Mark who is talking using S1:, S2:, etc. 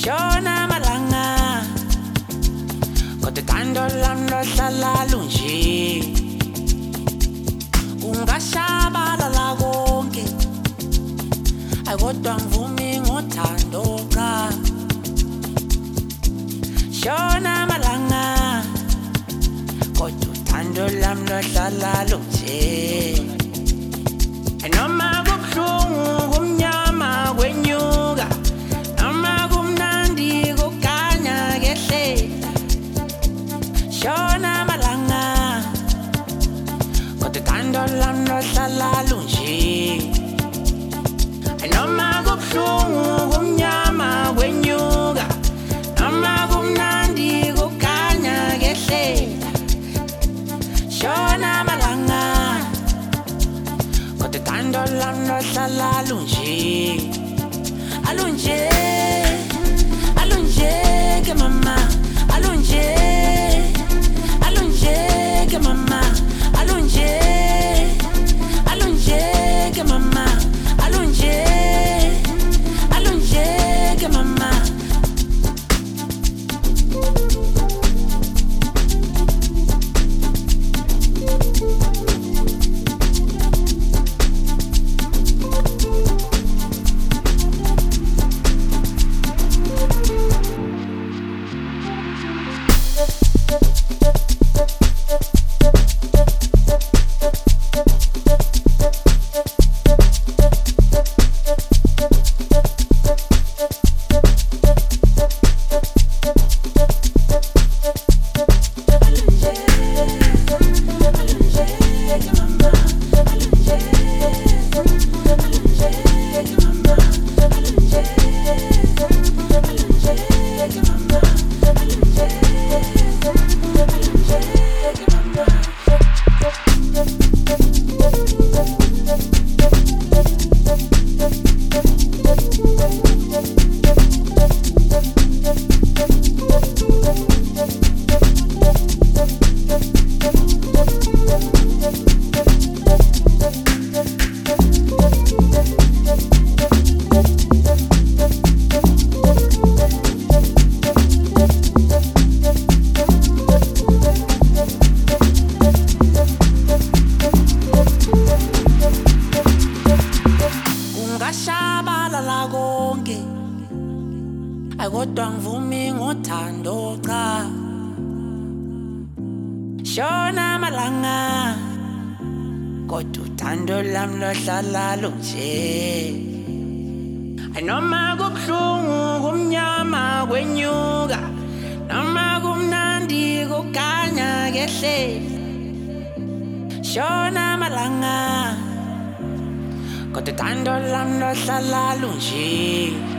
S1: Shona malanga kodwa uthando lami lohlala lunje. Ungashabalala konke kodwa ngivumi ngothando cha. Shona malanga kodwa uthando lami lohlala lunje. Noma kubuhlungu kumnyama kwenyuka, noma kumnandi kukhanya kehlela. Shona malanga kodwa uthando lami lohlala lunje. Noma kubuhlungu kumnyama kwenyuka, noma kumnandi kukhanya kehlela. Shona malanga kodwa uthando lami lohlala lunje. Alunje, alunje ke mama, alunje, alunje ke mama, alunje, alunje ke mama, alunje, alunje ke mama. Ungashabalala konke kodwa ngivumi ngothando cha. Shona malanga kodwa uthando lami lohlala lunje. Noma kubuhlungu kumnyama kwenyuka, noma kumnandi kukhanya kehlela. Shona malanga kodwa uthando lami lohlala lunje.